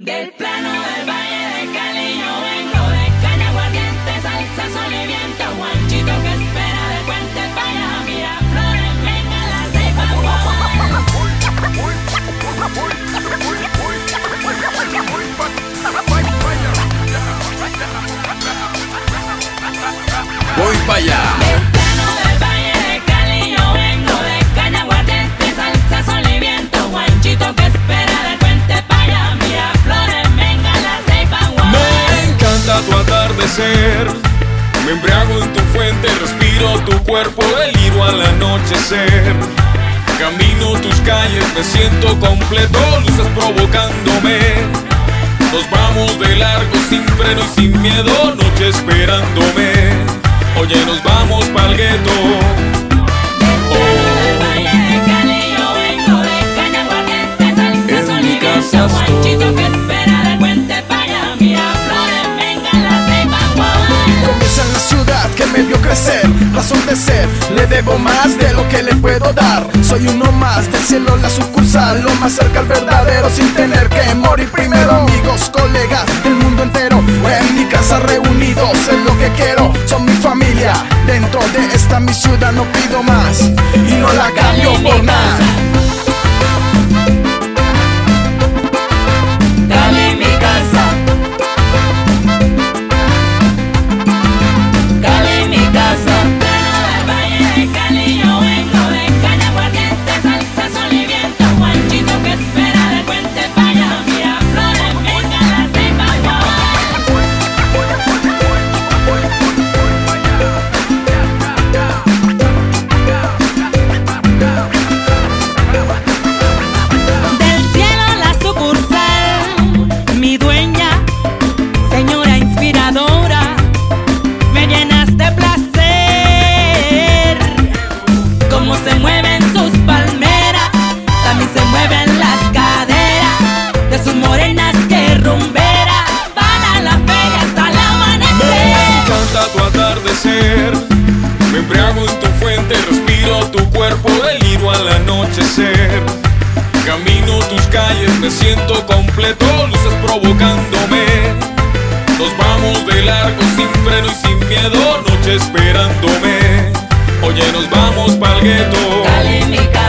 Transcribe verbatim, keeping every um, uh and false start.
Del plano del Valle de Cali yo vengo, de caña, aguardiente, salsa, sol y viento. Guanchito que espera de Puente Paya, mira flores, venga la ceiba. Voy para allá. Del plano del Valle de Cali yo vengo, de caña, aguardiente, salsa, sol y viento. Guanchito que espera de Puente Paya, mira flores, venga la ceiba. Me encanta tu atardecer, me embriago en tu fuente, respiro tu cuerpo, deliro al anochecer. Camino tus calles, me siento completo, luces provocándome. Nos vamos de largo sin freno y sin miedo, noche esperándome. Oye, nos vamos pa'l gueto. Oh. Del Valle de Cali yo vengo, de caña, aguardiente, salsa, sol y viento. Guanchito que espera de Puente Paya, mira flores, venga la ceiba. Comienza en la ciudad que me vio crecer, razón de ser, le debo más de lo que le puedo dar. Soy uno más del cielo, la sucursal, lo más cerca al verdadero sin tener que morir primero. Amigos, colegas del mundo entero, en mi casa reunidos, es lo que quiero, son mi familia. Dentro de esta mi ciudad no pido más y no la cambio por nada. Cali mi casa, Cali mi casa. Plano del Valle de Cali yo vengo, de caña, aguardiente, salsa, sol y viento. Guanchito que espera de Puente Paya, mira flores, venga la ceiba. Del cielo la sucursal, mi dueña, señora inspiradora, me llenas de placer. Como se mueven sus palmeras, también se mueven las caderas de sus morenas que rumberas. Van a la feria hasta el Me amanecer. encanta tu atardecer, me embriago en tu fuente, respiro tu cuerpo, deliro al anochecer. Camino tus calles, me siento completo, luces provocándome. Nos vamos de largo sin freno y sin miedo, noche esperándome. Oye, nos vamos pa'l gueto. Cali mi casa.